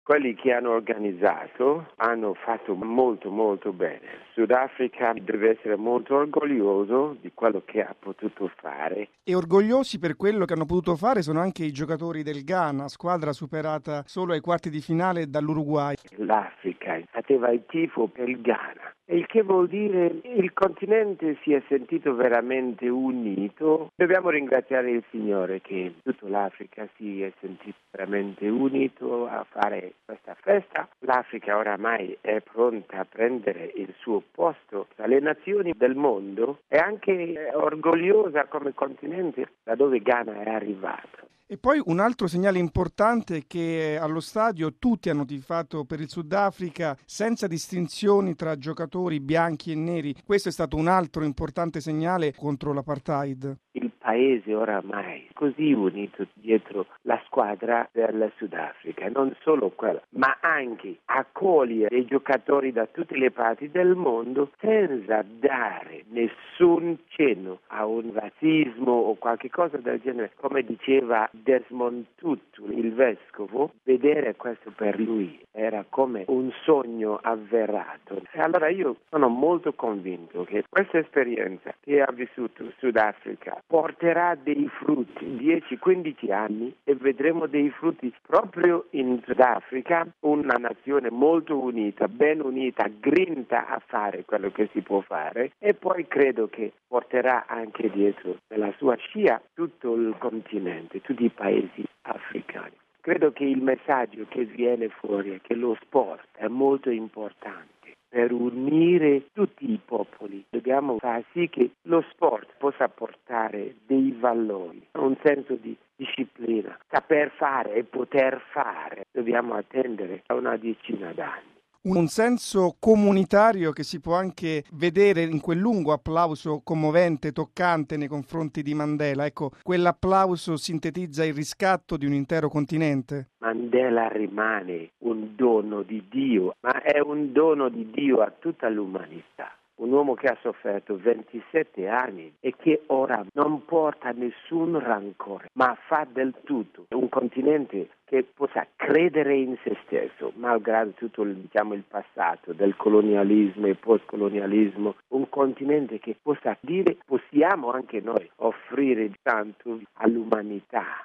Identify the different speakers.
Speaker 1: Quelli che hanno organizzato hanno fatto molto molto bene. Sudafrica deve essere molto orgoglioso di quello che ha potuto fare.
Speaker 2: E orgogliosi per quello che hanno potuto fare sono anche i giocatori del Ghana, squadra superata solo ai quarti di finale dall'Uruguay.
Speaker 1: L'Africa faceva il tifo per il Ghana, il che vuol dire il continente si è sentito veramente unito. Dobbiamo ringraziare il Signore che tutta l'Africa si è sentito veramente unito a fare questa festa. L'Africa oramai è pronta a prendere il suo posto tra le nazioni del mondo e anche orgogliosa come continente da dove Ghana è arrivato.
Speaker 2: E poi un altro segnale importante è che allo stadio tutti hanno tifato per il Sudafrica senza distinzioni tra giocatori bianchi e neri. Questo è stato un altro importante segnale contro l'apartheid.
Speaker 1: Il paese oramai così unito dietro la squadra del Sudafrica, non solo quella, ma anche accoglie dei giocatori da tutte le parti del mondo senza dare nessun cenno a un razzismo o qualche cosa del genere. Come diceva Desmond Tutu, il vescovo, vedere questo per lui era come un sogno avverato. E allora io sono molto convinto che questa esperienza che ha vissuto Sudafrica porterà dei frutti 10-15 anni e vedremo dei frutti proprio in Sudafrica, una nazione molto unita, ben unita, grinta a fare quello che si può fare, e poi credo che porterà anche dietro nella sua scia tutto il continente, tutti i paesi africani. Credo che il messaggio che viene fuori è che lo sport è molto importante per unire tutti i popoli. Dobbiamo far sì che lo sport possa portare dei valori, un senso di disciplina, saper fare e poter fare. Dobbiamo attendere a una decina d'anni.
Speaker 2: Un senso comunitario che si può anche vedere in quel lungo applauso commovente, toccante nei confronti di Mandela. Ecco, quell'applauso sintetizza il riscatto di un intero continente.
Speaker 1: Mandela rimane un dono di Dio, ma è un dono di Dio a tutta l'umanità. Un uomo che ha sofferto 27 anni e che ora non porta nessun rancore, ma fa del tutto. Un continente che possa credere in se stesso, malgrado tutto il passato del colonialismo e postcolonialismo. Un continente che possa dire possiamo anche noi offrire tanto all'umanità.